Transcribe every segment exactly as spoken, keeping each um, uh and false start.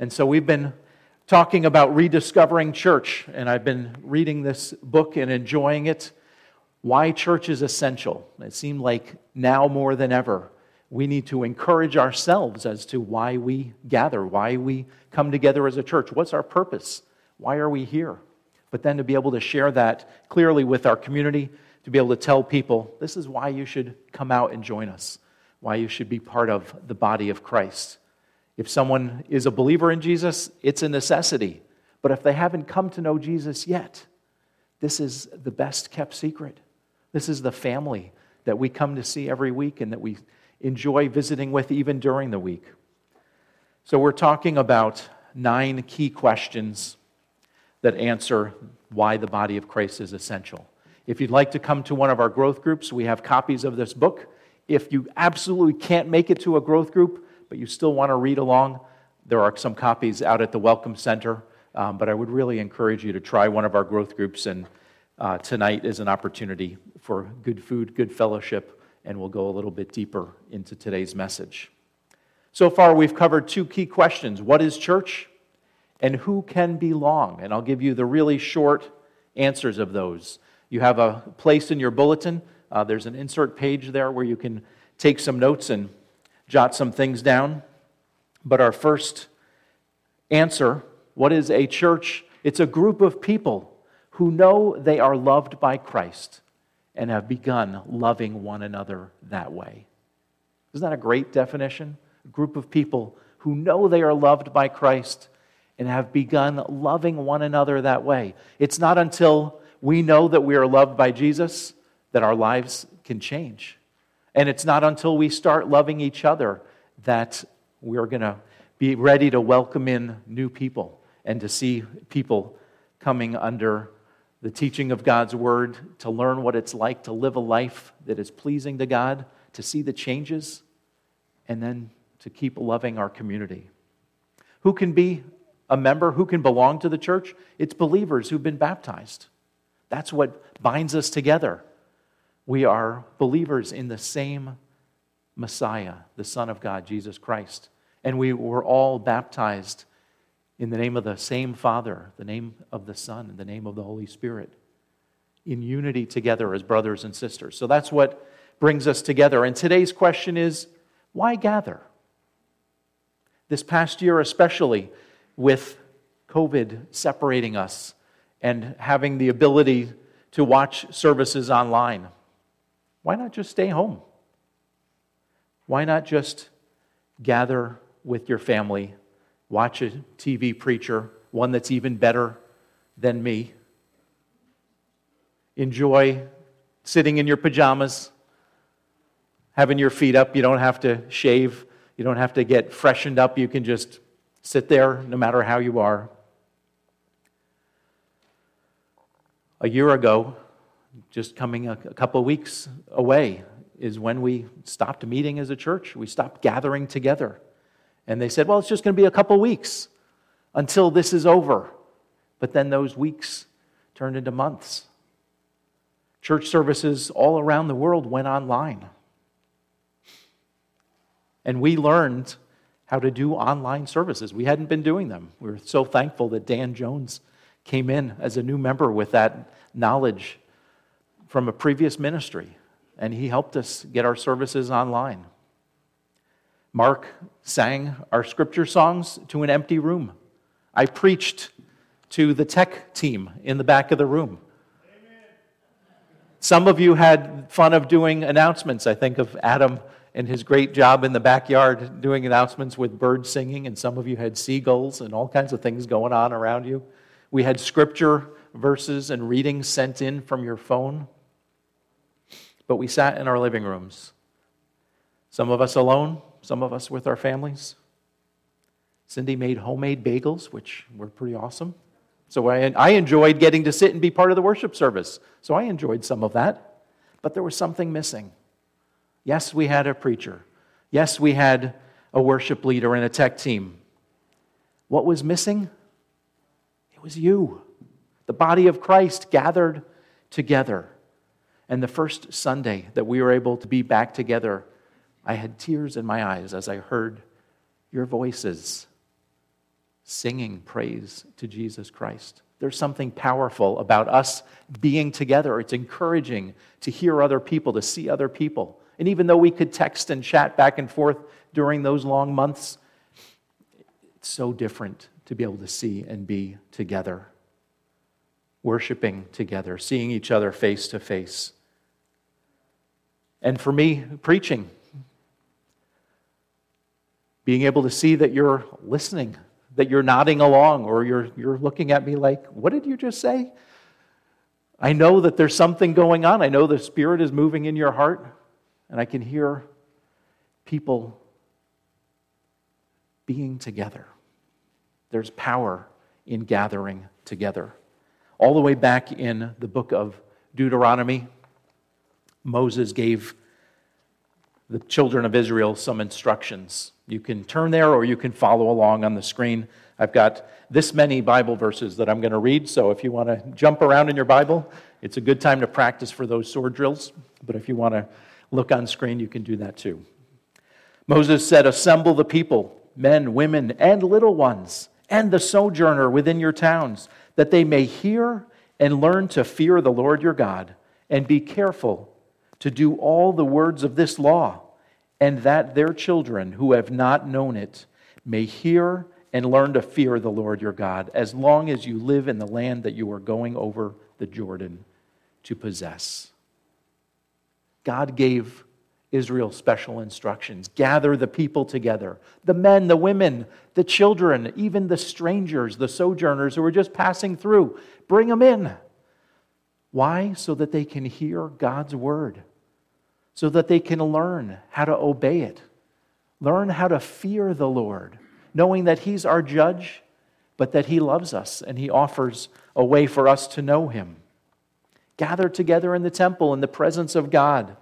And so we've been talking about rediscovering church, and I've been reading this book and enjoying it. Why church is essential. It seemed like now more than ever, we need to encourage ourselves as to why we gather, why we come together as a church. What's our purpose? Why are we here? But then to be able to share that clearly with our community, to be able to tell people, this is why you should come out and join us, why you should be part of the body of Christ. If someone is a believer in Jesus, it's a necessity. But if they haven't come to know Jesus yet, this is the best kept secret. This is the family that we come to see every week and that we enjoy visiting with even during the week. So we're talking about nine key questions that answer why the body of Christ is essential. If you'd like to come to one of our growth groups, we have copies of this book. If you absolutely can't make it to a growth group, but you still want to read along, there are some copies out at the Welcome Center. Um, but I would really encourage you to try one of our growth groups, and uh, tonight is an opportunity for good food, good fellowship, and we'll go a little bit deeper into today's message. So far, we've covered two key questions. What is church? And who can belong? And I'll give you the really short answers of those. You have a place in your bulletin. Uh, there's an insert page there where you can take some notes and jot some things down. But our first answer, what is a church? It's a group of people who know they are loved by Christ and have begun loving one another that way. Isn't that a great definition? A group of people who know they are loved by Christ and have begun loving one another that way. It's not until we know that we are loved by Jesus that our lives can change. And it's not until we start loving each other that we're going to be ready to welcome in new people and to see people coming under the teaching of God's Word, to learn what it's like to live a life that is pleasing to God, to see the changes, and then to keep loving our community. Who can be a member? Who can belong to the church? It's believers who've been baptized. That's what binds us together. We are believers in the same Messiah, the Son of God, Jesus Christ. And we were all baptized in the name of the same Father, the name of the Son, and the name of the Holy Spirit, in unity together as brothers and sisters. So that's what brings us together. And today's question is, why gather? This past year especially, with COVID separating us and having the ability to watch services online, why not just stay home? Why not just gather with your family, watch a T V preacher, one that's even better than me, enjoy sitting in your pajamas, having your feet up. You don't have to shave. You don't have to get freshened up. You can just sit there no matter how you are. A year ago, just coming a, a couple of weeks away, is when we stopped meeting as a church. We stopped gathering together. And they said, well, it's just going to be a couple of weeks until this is over. But then those weeks turned into months. Church services all around the world went online. And we learned how to do online services. We hadn't been doing them. We were so thankful that Dan Jones came in as a new member with that knowledge from a previous ministry. And he helped us get our services online. Mark sang our scripture songs to an empty room. I preached to the tech team in the back of the room. Amen. Some of you had fun of doing announcements. I think of Adam and his great job in the backyard doing announcements with birds singing, and some of you had seagulls and all kinds of things going on around you. We had scripture verses and readings sent in from your phone. But we sat in our living rooms. Some of us alone, some of us with our families. Cindy made homemade bagels, which were pretty awesome. So I, I enjoyed getting to sit and be part of the worship service. So I enjoyed some of that. But there was something missing. Yes, we had a preacher. Yes, we had a worship leader and a tech team. What was missing? It was you. The body of Christ gathered together. And the first Sunday that we were able to be back together, I had tears in my eyes as I heard your voices. singing praise to Jesus Christ. There's something powerful about us being together. It's encouraging to hear other people, to see other people. And even though we could text and chat back and forth during those long months, it's so different to be able to see and be together, worshiping together, seeing each other face to face. And for me, preaching, being able to see that you're listening, that you're nodding along, or you're, you're looking at me like, what did you just say? I know that there's something going on. I know the Spirit is moving in your heart, and I can hear people being together. There's power in gathering together. All the way back in the book of Deuteronomy, Moses gave the children of Israel some instructions. You can turn there or you can follow along on the screen. I've got this many Bible verses that I'm going to read, so if you want to jump around in your Bible, it's a good time to practice for those sword drills. But if you want to look on screen, you can do that too. Moses said, "Assemble the people, men, women, and little ones, and the sojourner within your towns, that they may hear and learn to fear the Lord your God, and be careful to do all the words of this law, and that their children who have not known it may hear and learn to fear the Lord your God, as long as you live in the land that you are going over the Jordan to possess." God gave Israel special instructions. Gather the people together, the men, the women, the children, even the strangers, the sojourners who are just passing through. Bring them in. Why? So that they can hear God's word, so that they can learn how to obey it, learn how to fear the Lord, knowing that He's our judge, but that He loves us and He offers a way for us to know Him. Gather together in the temple in the presence of God.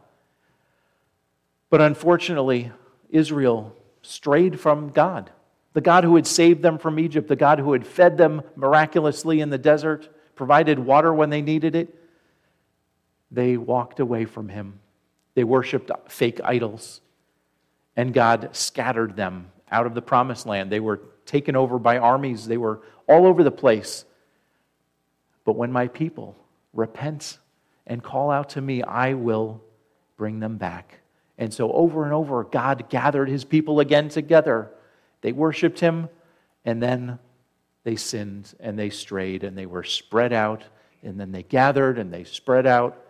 But unfortunately, Israel strayed from God, the God who had saved them from Egypt, the God who had fed them miraculously in the desert, provided water when they needed it. They walked away from Him. They worshiped fake idols, and God scattered them out of the promised land. They were taken over by armies. They were all over the place. But when my people repent and call out to me, I will bring them back. And so over and over, God gathered His people again together. They worshiped Him, and then they sinned, and they strayed, and they were spread out, and then they gathered, and they spread out.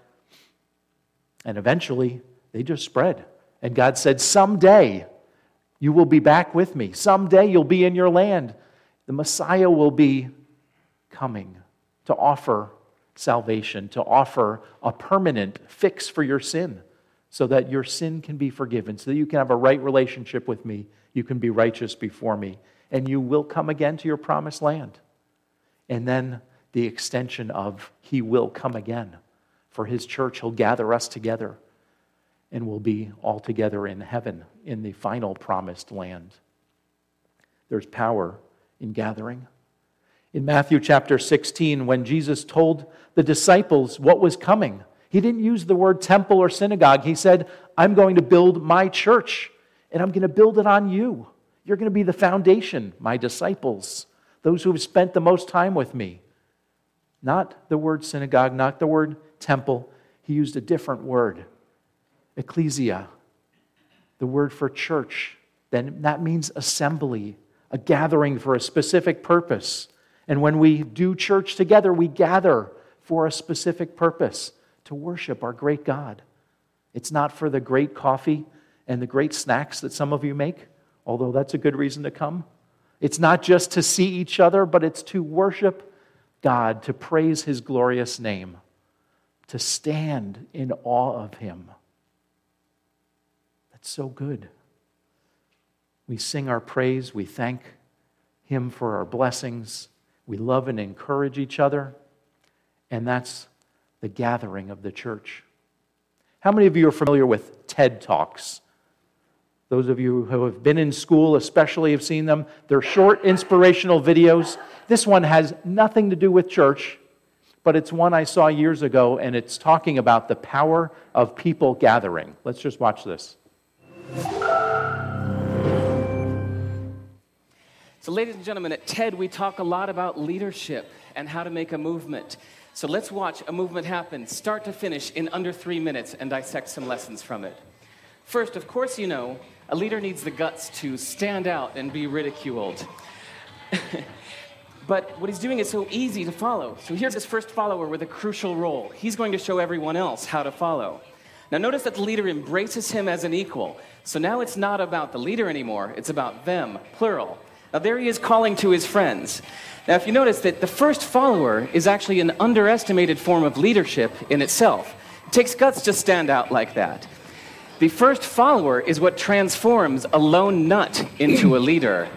And eventually, they just spread. And God said, someday you will be back with me. Someday you'll be in your land. The Messiah will be coming to offer salvation, to offer a permanent fix for your sin, so that your sin can be forgiven, so that you can have a right relationship with me. You can be righteous before me, and you will come again to your promised land. And then the extension of He will come again. For His church, He'll gather us together, and we'll be all together in heaven, in the final promised land. There's power in gathering. In Matthew chapter sixteen, when Jesus told the disciples what was coming, He didn't use the word temple or synagogue. He said, I'm going to build my church, and I'm going to build it on you. You're going to be the foundation, my disciples, those who have spent the most time with me. Not the word synagogue, not the word temple. He used a different word, ecclesia, the word for church. Then that means assembly, a gathering for a specific purpose. And when we do church together, we gather for a specific purpose, to worship our great God. It's not for the great coffee and the great snacks that some of you make, although that's a good reason to come. It's not just to see each other, but it's to worship God, to praise His glorious name, to stand in awe of Him. That's so good. We sing our praise, we thank Him for our blessings, we love and encourage each other, and that's the gathering of the church. How many of you are familiar with TED Talks? Those of you who have been in school especially have seen them. They're short, inspirational videos. This one has nothing to do with church, but it's one I saw years ago, and it's talking about the power of people gathering. Let's just watch this. So ladies and gentlemen, at TED we talk a lot about leadership and how to make a movement. So let's watch a movement happen, start to finish, in under three minutes and dissect some lessons from it. First, of course you know, a leader needs the guts to stand out and be ridiculed. But what he's doing is so easy to follow. So here's his first follower with a crucial role. He's going to show everyone else how to follow. Now notice that the leader embraces him as an equal. So now it's not about the leader anymore, it's about them, plural. Now there he is calling to his friends. Now if you notice that the first follower is actually an underestimated form of leadership in itself. It takes guts to stand out like that. The first follower is what transforms a lone nut into a leader.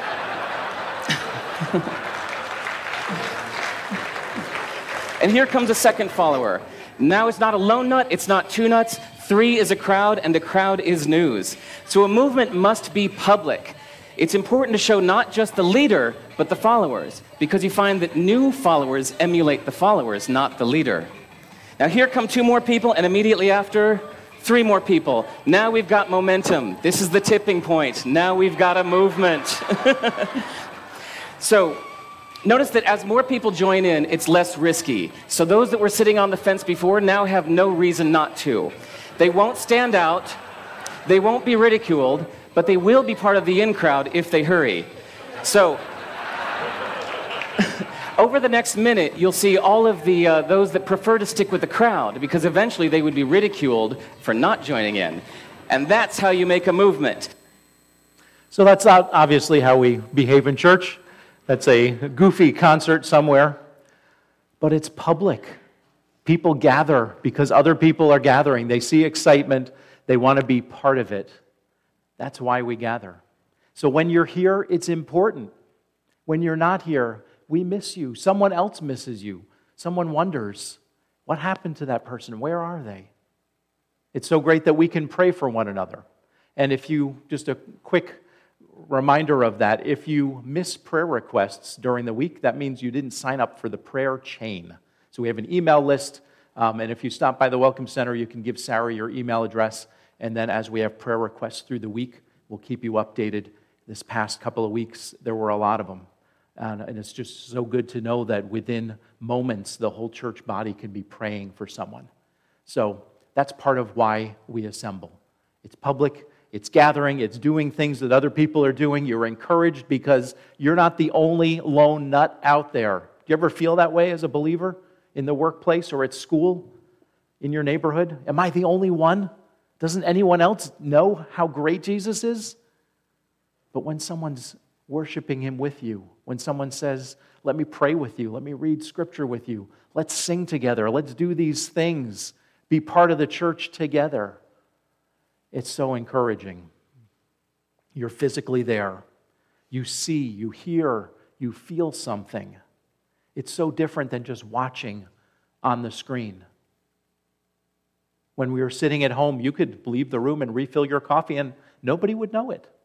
And here comes a second follower. Now it's not a lone nut, it's not two nuts, three is a crowd, and the crowd is news. So a movement must be public. It's important to show not just the leader, but the followers, because you find that new followers emulate the followers, not the leader. Now here come two more people, and immediately after, three more people. Now we've got momentum. This is the tipping point. Now we've got a movement. So, notice that as more people join in, it's less risky. So those that were sitting on the fence before now have no reason not to. They won't stand out, they won't be ridiculed, but they will be part of the in crowd if they hurry. So, over the next minute, you'll see all of the uh, those that prefer to stick with the crowd, because eventually they would be ridiculed for not joining in. And that's how you make a movement. So that's not obviously how we behave in church. That's a goofy concert somewhere. But it's public. People gather because other people are gathering. They see excitement. They want to be part of it. That's why we gather. So when you're here, it's important. When you're not here, we miss you. Someone else misses you. Someone wonders, what happened to that person? Where are they? It's so great that we can pray for one another. And if you, just a quick reminder of that, if you miss prayer requests during the week, that means you didn't sign up for the prayer chain. So we have an email list, um, and if you stop by the Welcome Center, you can give Sarah your email address, and then as we have prayer requests through the week, we'll keep you updated. This past couple of weeks, there were a lot of them. And, and it's just so good to know that within moments, the whole church body can be praying for someone. So that's part of why we assemble. It's public, it's gathering, it's doing things that other people are doing. You're encouraged because you're not the only lone nut out there. Do you ever feel that way as a believer in the workplace or at school, in your neighborhood? Am I the only one? Doesn't anyone else know how great Jesus is? But when someone's worshiping Him with you, when someone says, let me pray with you, let me read Scripture with you, let's sing together, let's do these things, be part of the church together, it's so encouraging. You're physically there. You see, you hear, you feel something. It's so different than just watching on the screen. When we were sitting at home, you could leave the room and refill your coffee and nobody would know it.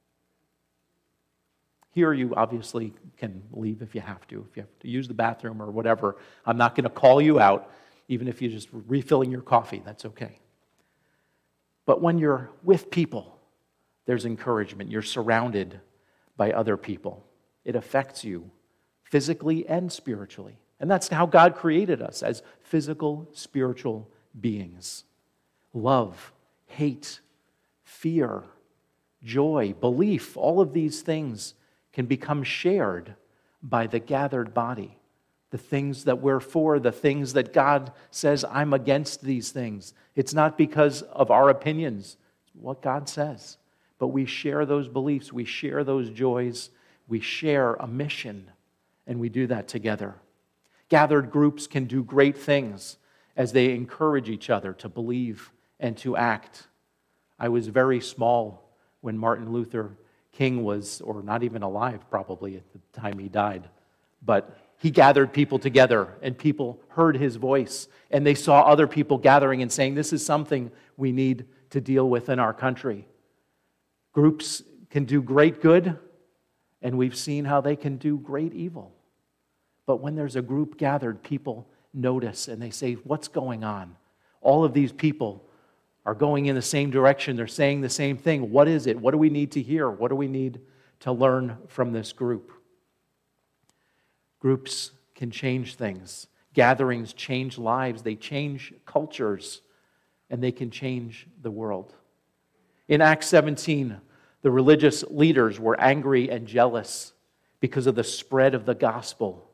Here you obviously can leave if you have to, if you have to use the bathroom or whatever. I'm not going to call you out, even if you're just refilling your coffee, that's okay. But when you're with people, there's encouragement. You're surrounded by other people. It affects you physically and spiritually. And that's how God created us, as physical, spiritual beings. Love, hate, fear, joy, belief, all of these things can become shared by the gathered body. The things that we're for, the things that God says, I'm against these things. It's not because of our opinions, it's what God says. But we share those beliefs, we share those joys, we share a mission, and we do that together. Gathered groups can do great things as they encourage each other to believe and to act. I was very small when Martin Luther King was, or not even alive probably at the time he died, but he gathered people together and people heard his voice and they saw other people gathering and saying, this is something we need to deal with in our country. Groups can do great good and we've seen how they can do great evil. But when there's a group gathered, people notice and they say, what's going on? All of these people are going in the same direction. They're saying the same thing. What is it? What do we need to hear? What do we need to learn from this group. Groups can change things. Gatherings change lives. They change cultures, and they can change the world. In Acts seventeen, the religious leaders were angry and jealous because of the spread of the gospel.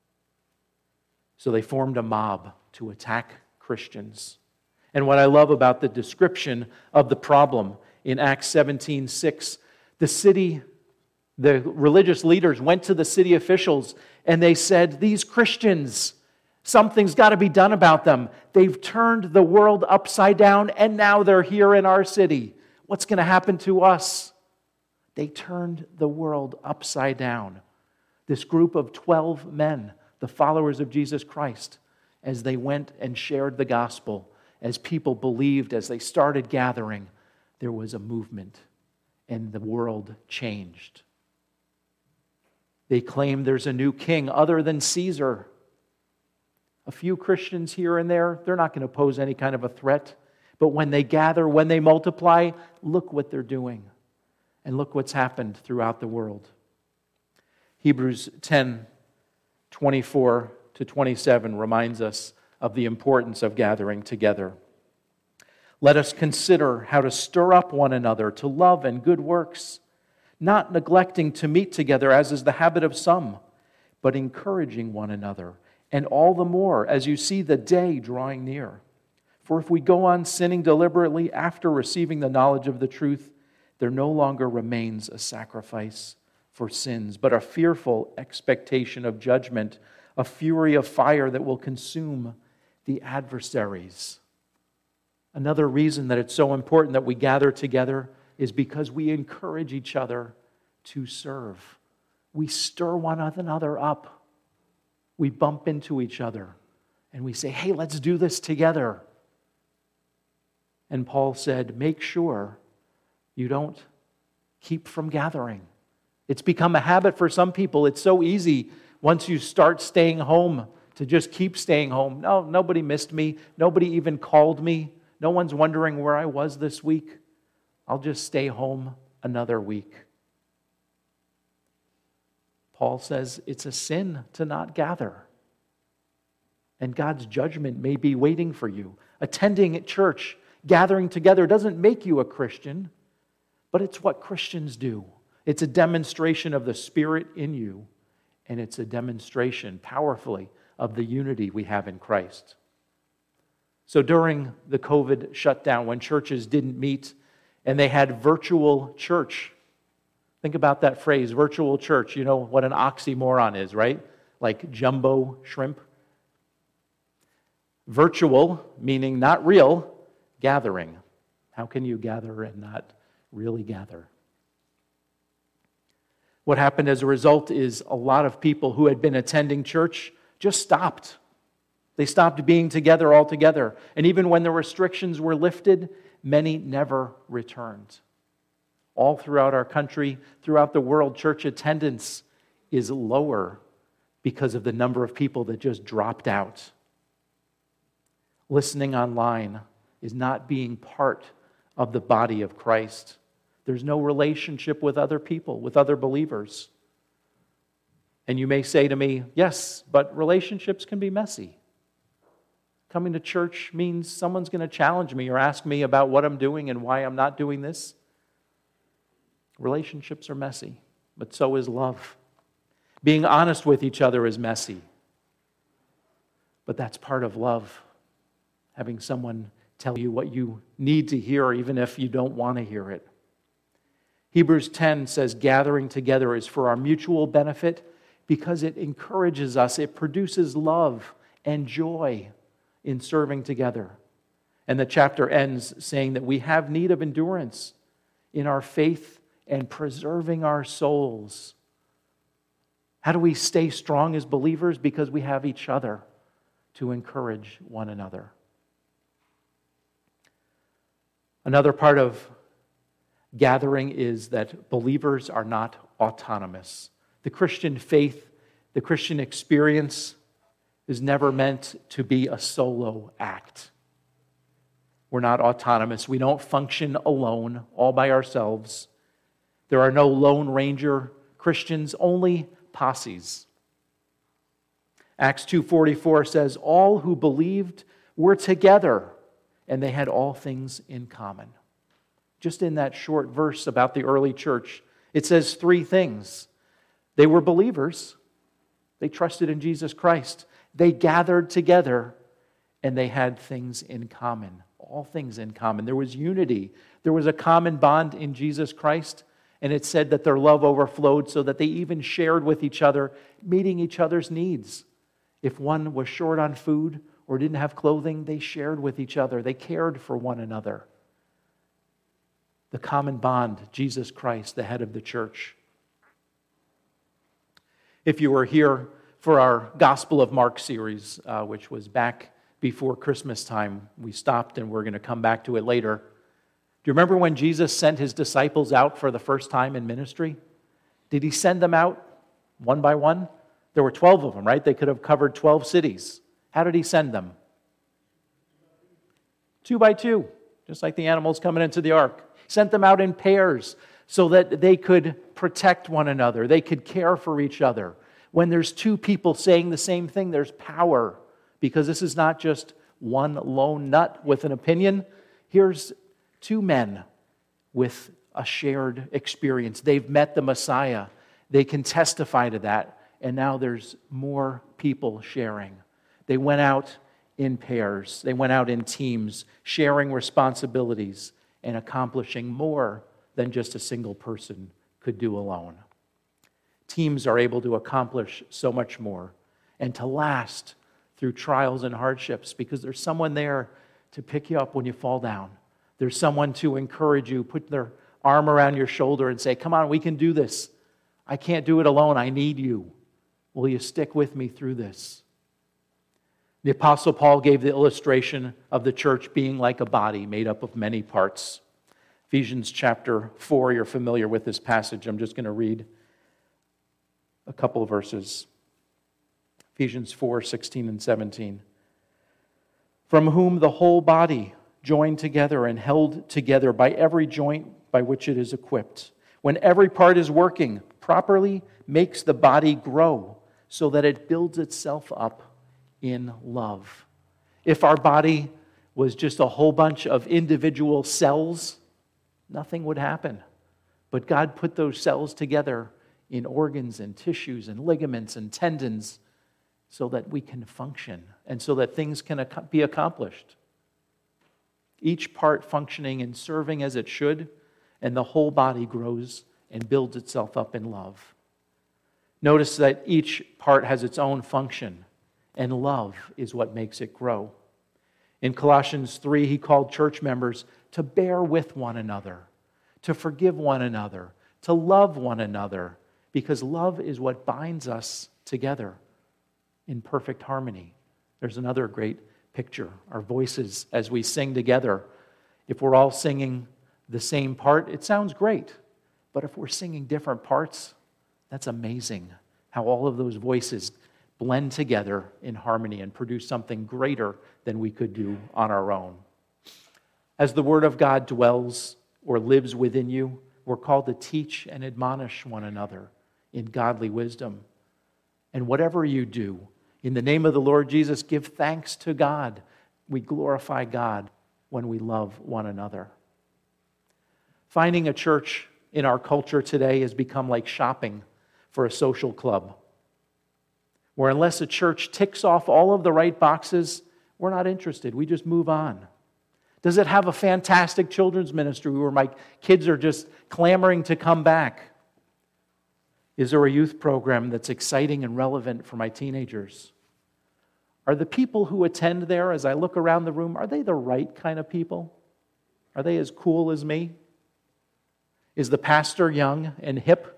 So they formed a mob to attack Christians. And what I love about the description of the problem in Acts seventeen six, the city, the religious leaders went to the city officials and they said, these Christians, something's got to be done about them. They've turned the world upside down and now they're here in our city. What's going to happen to us? They turned the world upside down. This group of twelve men, the followers of Jesus Christ, as they went and shared the gospel, as people believed, as they started gathering, there was a movement and the world changed. They claim there's a new king other than Caesar. A few Christians here and there, they're not going to pose any kind of a threat. But when they gather, when they multiply, look what they're doing. And look what's happened throughout the world. Hebrews ten, twenty-four to twenty-seven reminds us of the importance of gathering together. Let us consider how to stir up one another to love and good works, not neglecting to meet together as is the habit of some, but encouraging one another, and all the more as you see the day drawing near. For if we go on sinning deliberately after receiving the knowledge of the truth, there no longer remains a sacrifice for sins, but a fearful expectation of judgment, a fury of fire that will consume the adversaries. Another reason that it's so important that we gather together is because we encourage each other to serve. We stir one another up. We bump into each other and we say, hey, let's do this together. And Paul said, make sure you don't keep from gathering. It's become a habit for some people. It's so easy once you start staying home to just keep staying home. No, nobody missed me. Nobody even called me. No one's wondering where I was this week. I'll just stay home another week. Paul says it's a sin to not gather. And God's judgment may be waiting for you. Attending at church, gathering together doesn't make you a Christian, but it's what Christians do. It's a demonstration of the Spirit in you, and it's a demonstration, powerfully, of the unity we have in Christ. So during the COVID shutdown, when churches didn't meet and they had virtual church, think about that phrase, virtual church. You know what an oxymoron is, right? Like jumbo shrimp. Virtual, meaning not real, gathering. How can you gather and not really gather? What happened as a result is a lot of people who had been attending church just stopped. They stopped being together altogether. And even when the restrictions were lifted, many never returned. All throughout our country, throughout the world, church attendance is lower because of the number of people that just dropped out. Listening online is not being part of the body of Christ. There's no relationship with other people, with other believers. And you may say to me, yes, but relationships can be messy. Coming to church means someone's going to challenge me or ask me about what I'm doing and why I'm not doing this. Relationships are messy, but so is love. Being honest with each other is messy, but that's part of love. Having someone tell you what you need to hear, even if you don't want to hear it. Hebrews ten says gathering together is for our mutual benefit because it encourages us, it produces love and joy in serving together. And the chapter ends saying that we have need of endurance in our faith and preserving our souls. How do we stay strong as believers? Because we have each other to encourage one another. Another part of gathering is that believers are not autonomous. The Christian faith, the Christian experience is never meant to be a solo act. We're not autonomous. We don't function alone, all by ourselves. There are no Lone Ranger Christians, only posses. Acts two forty-four says, all who believed were together, and they had all things in common. Just in that short verse about the early church, it says three things. They were believers. They trusted in Jesus Christ. They gathered together, and they had things in common. All things in common. There was unity. There was a common bond in Jesus Christ, and it said that their love overflowed so that they even shared with each other, meeting each other's needs. If one was short on food or didn't have clothing, they shared with each other. They cared for one another. The common bond, Jesus Christ, the head of the church. If you were here for our Gospel of Mark series, uh, which was back before Christmas time, we stopped and we're going to come back to it later. Do you remember when Jesus sent his disciples out for the first time in ministry? Did he send them out one by one? There were twelve of them, right? They could have covered twelve cities. How did he send them? Two by two, just like the animals coming into the ark. He sent them out in pairs so that they could protect one another. They could care for each other. When there's two people saying the same thing, there's power, because this is not just one lone nut with an opinion. Here's two men with a shared experience. They've met the Messiah. They can testify to that. And now there's more people sharing. They went out in pairs. They went out in teams, sharing responsibilities and accomplishing more than just a single person could do alone. Teams are able to accomplish so much more and to last through trials and hardships because there's someone there to pick you up when you fall down. There's someone to encourage you, put their arm around your shoulder and say, come on, we can do this. I can't do it alone. I need you. Will you stick with me through this? The Apostle Paul gave the illustration of the church being like a body made up of many parts. Ephesians chapter four, you're familiar with this passage. I'm just going to read a couple of verses. Ephesians four, sixteen and seventeen. From whom the whole body, joined together and held together by every joint by which it is equipped, when every part is working properly, makes the body grow so that it builds itself up in love. If our body was just a whole bunch of individual cells, nothing would happen. But God put those cells together in organs and tissues and ligaments and tendons so that we can function and so that things can be accomplished. Each part functioning and serving as it should, and the whole body grows and builds itself up in love. Notice that each part has its own function, and love is what makes it grow. In Colossians three, he called church members to bear with one another, to forgive one another, to love one another, because love is what binds us together in perfect harmony. There's another great picture, our voices as we sing together. If we're all singing the same part, it sounds great. But if we're singing different parts, that's amazing how all of those voices blend together in harmony and produce something greater than we could do on our own. As the Word of God dwells or lives within you, we're called to teach and admonish one another in godly wisdom. And whatever you do, in the name of the Lord Jesus, give thanks to God. We glorify God when we love one another. Finding a church in our culture today has become like shopping for a social club, where unless a church ticks off all of the right boxes, we're not interested. We just move on. Does it have a fantastic children's ministry where my kids are just clamoring to come back? Is there a youth program that's exciting and relevant for my teenagers? Are the people who attend there, as I look around the room, are they the right kind of people? Are they as cool as me? Is the pastor young and hip?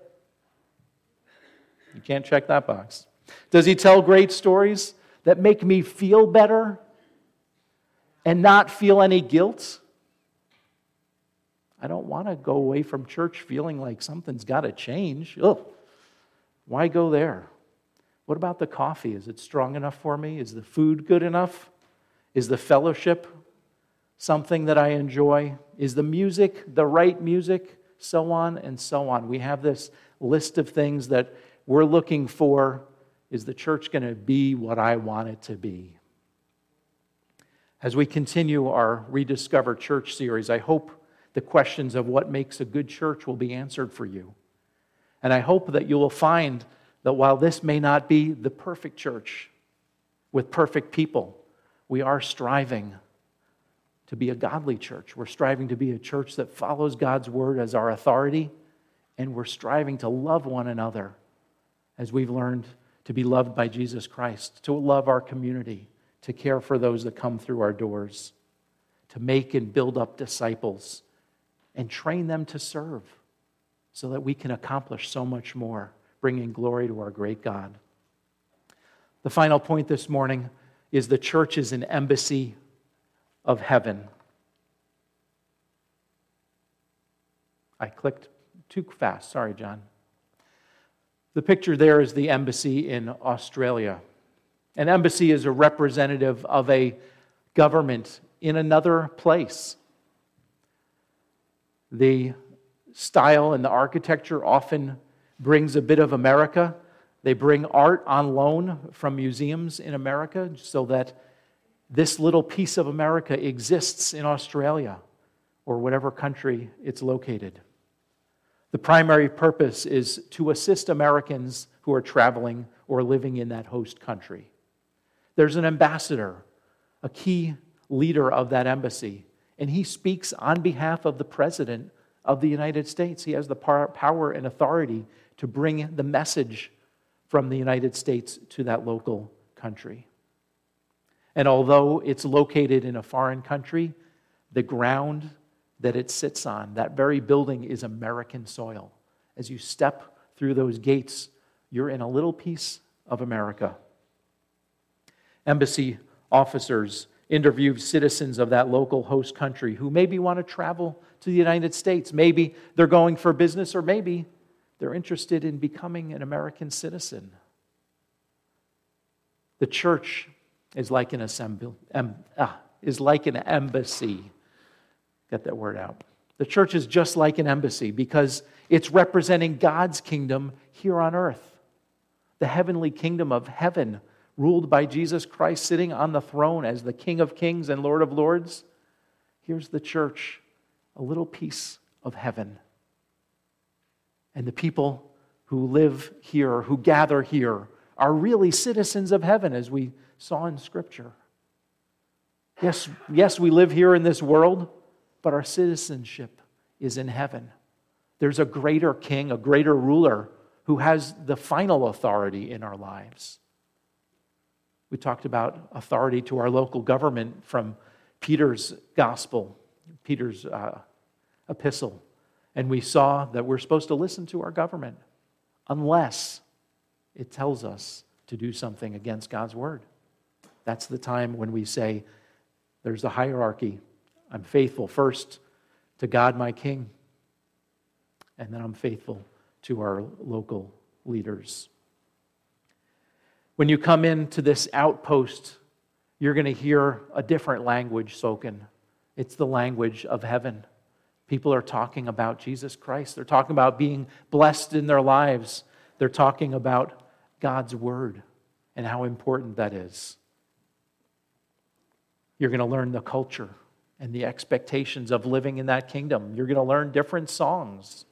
You can't check that box. Does he tell great stories that make me feel better and not feel any guilt? I don't want to go away from church feeling like something's got to change. Ugh. Why go there? What about the coffee? Is it strong enough for me? Is the food good enough? Is the fellowship something that I enjoy? Is the music the right music so on and so on. We have this list of things that we're looking for. Is the church going to be what I want it to be? As we continue our Rediscover Church series, I hope the questions of what makes a good church will be answered for you. And I hope that you will find that while this may not be the perfect church with perfect people, we are striving to be a godly church. We're striving to be a church that follows God's word as our authority, and we're striving to love one another as we've learned to be loved by Jesus Christ, to love our community, to care for those that come through our doors, to make and build up disciples, and train them to serve so that we can accomplish so much more, bringing glory to our great God. The final point this morning is the church is an embassy of heaven. I clicked too fast. Sorry, John. The picture there is the embassy in Australia. An embassy is a representative of a government in another place. The style and the architecture often brings a bit of America. They bring art on loan from museums in America so that this little piece of America exists in Australia or whatever country it's located. The primary purpose is to assist Americans who are traveling or living in that host country. There's an ambassador, a key leader of that embassy, and he speaks on behalf of the President of the United States. He has the power and authority to bring the message from the United States to that local country. And although it's located in a foreign country, the ground that it sits on, that very building, is American soil. As you step through those gates, you're in a little piece of America. Embassy officers interview citizens of that local host country who maybe want to travel to the United States. Maybe they're going for business, or maybe they're interested in becoming an American citizen. The church is like an assembly, em, ah, is like an embassy. Get that word out. The church is just like an embassy because it's representing God's kingdom here on earth. The heavenly kingdom of heaven, ruled by Jesus Christ sitting on the throne as the King of Kings and Lord of Lords. Here's the church, a little piece of heaven. And the people who live here, who gather here, are really citizens of heaven, as we saw in Scripture. Yes, yes, we live here in this world, but our citizenship is in heaven. There's a greater king, a greater ruler who has the final authority in our lives. We talked about authority to our local government from Peter's gospel, Peter's uh, epistle. And we saw that we're supposed to listen to our government unless it tells us to do something against God's word. That's the time when we say, there's a hierarchy. I'm faithful first to God, my King, and then I'm faithful to our local leaders. When you come into this outpost, you're going to hear a different language spoken. It's the language of heaven. People are talking about Jesus Christ. They're talking about being blessed in their lives. They're talking about God's word and how important that is. You're going to learn the culture and the expectations of living in that kingdom. You're going to learn different songs.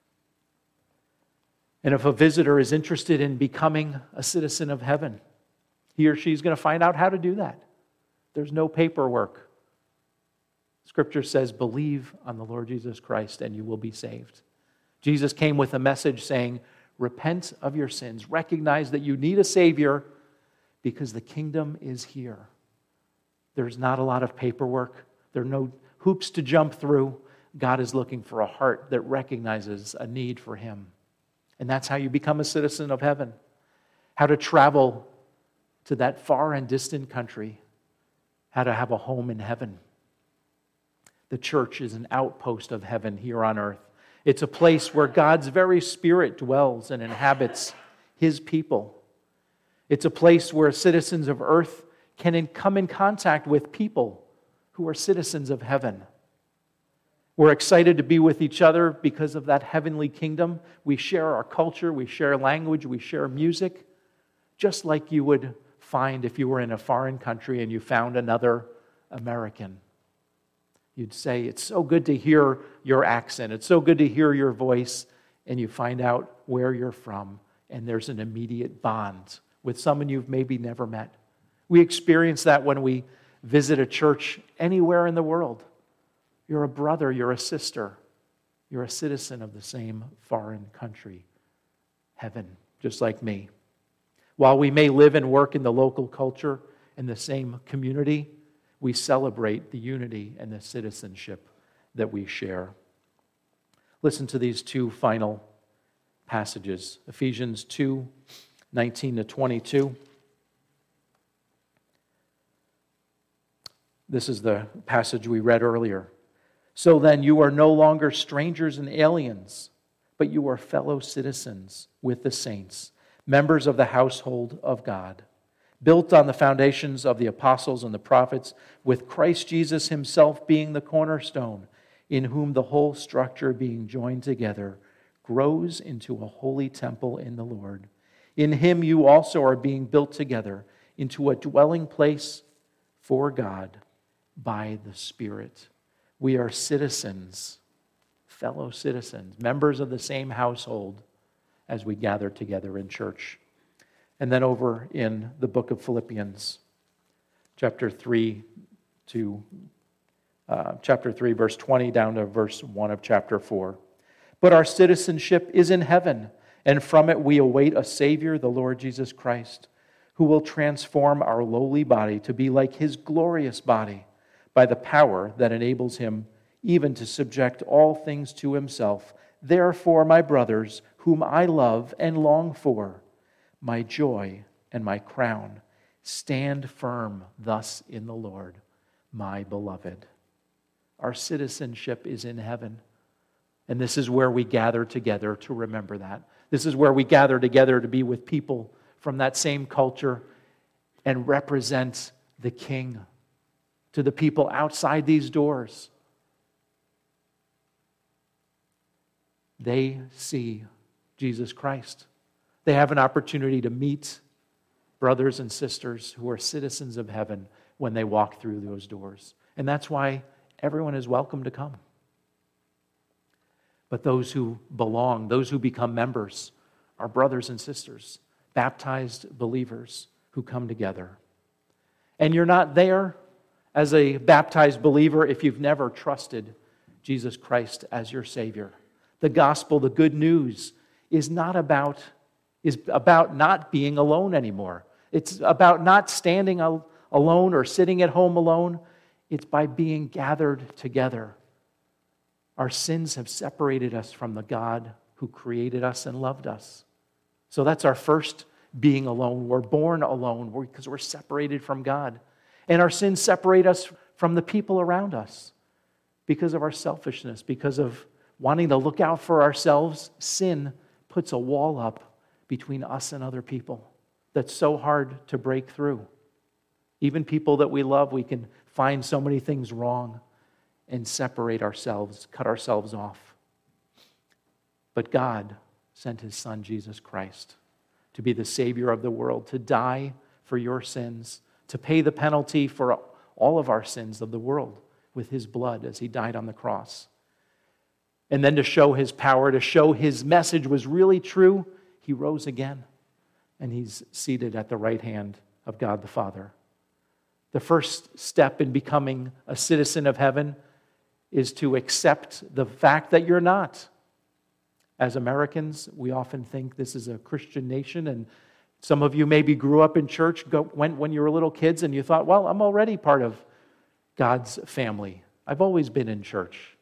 And if a visitor is interested in becoming a citizen of heaven, he or she is going to find out how to do that. There's no paperwork. Scripture says, believe on the Lord Jesus Christ and you will be saved. Jesus came with a message saying, repent of your sins. Recognize that you need a Savior because the kingdom is here. There's not a lot of paperwork. There are no hoops to jump through. God is looking for a heart that recognizes a need for Him. And that's how you become a citizen of heaven. How to travel to that far and distant country. How to have a home in heaven. The church is an outpost of heaven here on earth. It's a place where God's very Spirit dwells and inhabits His people. It's a place where citizens of earth can come in contact with people who are citizens of heaven. We're excited to be with each other because of that heavenly kingdom. We share our culture, we share language, we share music, just like you would find if you were in a foreign country and you found another American. You'd say, it's so good to hear your accent. It's so good to hear your voice. And you find out where you're from. And there's an immediate bond with someone you've maybe never met. We experience that when we visit a church anywhere in the world. You're a brother, you're a sister. You're a citizen of the same foreign country. Heaven, just like me. While we may live and work in the local culture and the same community, we celebrate the unity and the citizenship that we share. Listen to these two final passages. Ephesians two, nineteen to twenty-two. This is the passage we read earlier. So then you are no longer strangers and aliens, but you are fellow citizens with the saints, members of the household of God, built on the foundations of the apostles and the prophets, with Christ Jesus himself being the cornerstone, in whom the whole structure being joined together grows into a holy temple in the Lord. In him you also are being built together into a dwelling place for God by the Spirit. We are citizens, fellow citizens, members of the same household as we gather together in church. And then over in the book of Philippians, chapter three to uh, chapter three, verse twenty, down to verse one of chapter four. But our citizenship is in heaven, and from it we await a Savior, the Lord Jesus Christ, who will transform our lowly body to be like his glorious body by the power that enables him even to subject all things to himself. Therefore, my brothers, whom I love and long for, my joy and my crown, stand firm thus in the Lord, my beloved. Our citizenship is in heaven. And this is where we gather together to remember that. This is where we gather together to be with people from that same culture and represent the King to the people outside these doors. They see Jesus Christ. They have an opportunity to meet brothers and sisters who are citizens of heaven when they walk through those doors. And that's why everyone is welcome to come. But those who belong, those who become members, are brothers and sisters, baptized believers who come together. And you're not there as a baptized believer if you've never trusted Jesus Christ as your Savior. The gospel, the good news, is not about, is about not being alone anymore. It's about not standing al- alone or sitting at home alone. It's by being gathered together. Our sins have separated us from the God who created us and loved us. So that's our first being alone. We're born alone because we're separated from God. And our sins separate us from the people around us because of our selfishness, because of wanting to look out for ourselves. Sin puts a wall up between us and other people that's so hard to break through. Even people that we love, we can find so many things wrong and separate ourselves, cut ourselves off. But God sent his Son, Jesus Christ, to be the Savior of the world, to die for your sins, to pay the penalty for all of our sins of the world with his blood as he died on the cross. And then to show his power, to show his message was really true, he rose again. And he's seated at the right hand of God the Father. The first step in becoming a citizen of heaven is to accept the fact that you're not. As Americans, we often think this is a Christian nation, and some of you maybe grew up in church go, when, when you were little kids, and you thought, well, I'm already part of God's family. I've always been in church.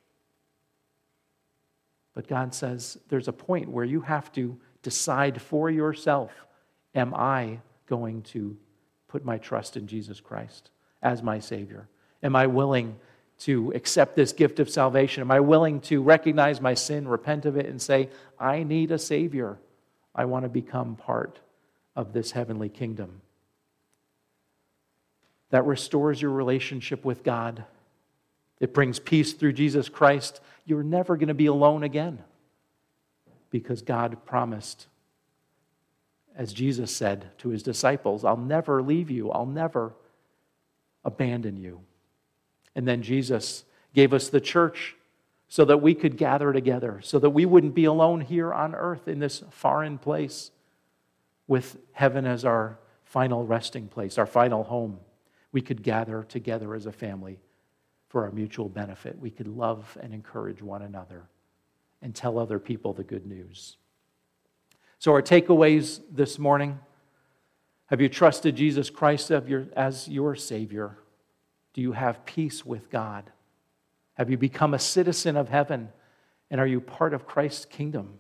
But God says there's a point where you have to decide for yourself, am I going to put my trust in Jesus Christ as my Savior? Am I willing to accept this gift of salvation? Am I willing to recognize my sin, repent of it, and say, I need a Savior. I want to become part of this heavenly kingdom. That restores your relationship with God. It brings peace through Jesus Christ. You're never going to be alone again because God promised, as Jesus said to his disciples, I'll never leave you. I'll never abandon you. And then Jesus gave us the church so that we could gather together, so that we wouldn't be alone here on earth in this foreign place with heaven as our final resting place, our final home. We could gather together as a family for our mutual benefit. We could love and encourage one another and tell other people the good news. So our takeaways this morning: have you trusted Jesus Christ as your Savior? Do you have peace with God? Have you become a citizen of heaven? And are you part of Christ's kingdom?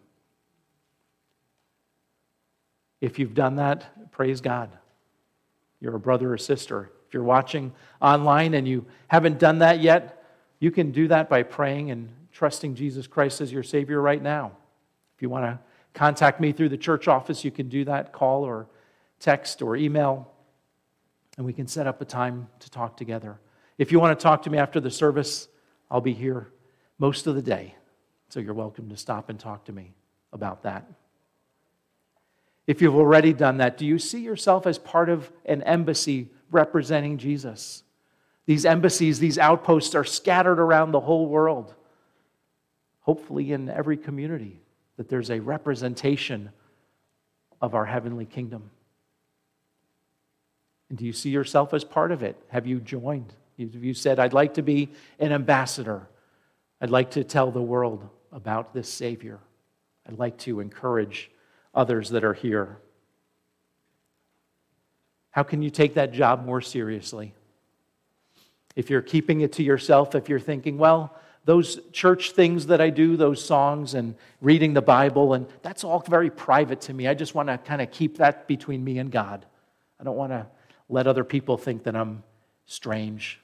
If you've done that, praise God. You're a brother or sister. If you're watching online and you haven't done that yet, you can do that by praying and trusting Jesus Christ as your Savior right now. If you want to contact me through the church office, you can do that, call or text or email, and we can set up a time to talk together. If you want to talk to me after the service, I'll be here most of the day, so you're welcome to stop and talk to me about that. If you've already done that, do you see yourself as part of an embassy representing Jesus? These embassies, these outposts are scattered around the whole world, hopefully in every community, that there's a representation of our heavenly kingdom. And do you see yourself as part of it? Have you joined? Have you said, I'd like to be an ambassador. I'd like to tell the world about this Savior. I'd like to encourage others that are here. How can you take that job more seriously? If you're keeping it to yourself, if you're thinking, well, those church things that I do, those songs and reading the Bible, and that's all very private to me. I just want to kind of keep that between me and God. I don't want to let other people think that I'm strange.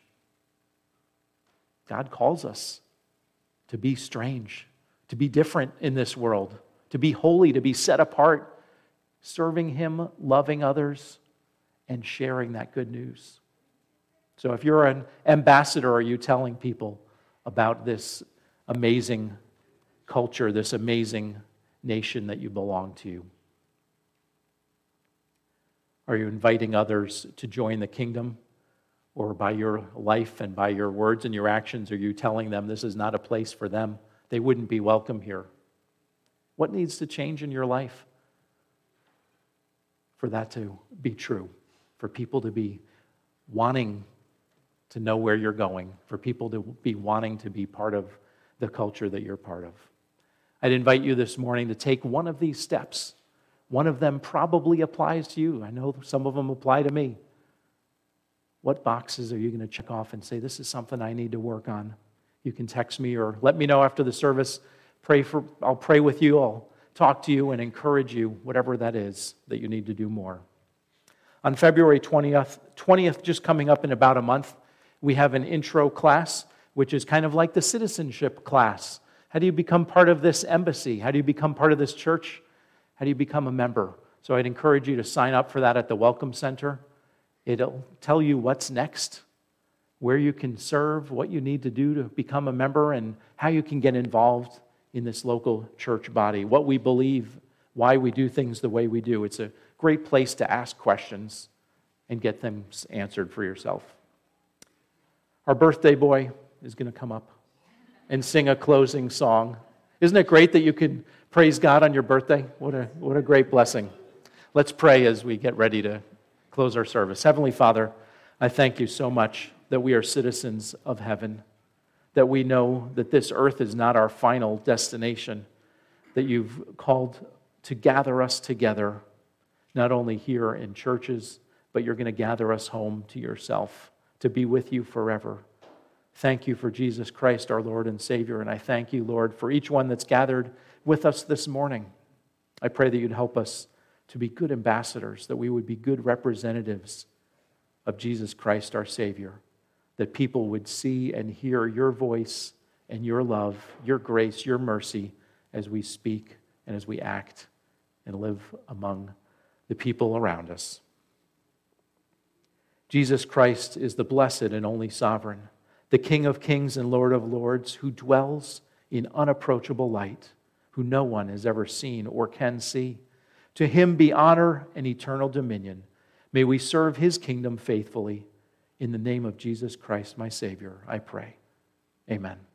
God calls us to be strange, to be different in this world, to be holy, to be set apart, serving Him, loving others, and sharing that good news. So if you're an ambassador, are you telling people about this amazing culture, this amazing nation that you belong to? Are you inviting others to join the kingdom? Or by your life and by your words and your actions, are you telling them this is not a place for them? They wouldn't be welcome here. What needs to change in your life for that to be true? For people to be wanting to know where you're going, for people to be wanting to be part of the culture that you're part of. I'd invite you this morning to take one of these steps. One of them probably applies to you. I know some of them apply to me. What boxes are you going to check off and say, this is something I need to work on? You can text me or let me know after the service. Pray for. I'll pray with you. I'll talk to you and encourage you, whatever that is that you need to do more. On February twentieth, twentieth, just coming up in about a month, we have an intro class, which is kind of like the citizenship class. How do you become part of this embassy? How do you become part of this church? How do you become a member? So I'd encourage you to sign up for that at the Welcome Center. It'll tell you what's next, where you can serve, what you need to do to become a member, and how you can get involved in this local church body, what we believe, why we do things the way we do. It's a great place to ask questions and get them answered for yourself. Our birthday boy is going to come up and sing a closing song. Isn't it great that you can praise God on your birthday? What a, what a great blessing. Let's pray as we get ready to close our service. Heavenly Father, I thank you so much that we are citizens of heaven, that we know that this earth is not our final destination, that you've called to gather us together, not only here in churches, but you're going to gather us home to yourself, to be with you forever. Thank you for Jesus Christ, our Lord and Savior, and I thank you, Lord, for each one that's gathered with us this morning. I pray that you'd help us to be good ambassadors, that we would be good representatives of Jesus Christ, our Savior, that people would see and hear your voice and your love, your grace, your mercy as we speak and as we act and live among the people around us. Jesus Christ is the blessed and only sovereign. the King of kings and Lord of lords, who dwells in unapproachable light, who no one has ever seen or can see. To him be honor and eternal dominion. May we serve his kingdom faithfully. In the name of Jesus Christ, my Savior, I pray. Amen.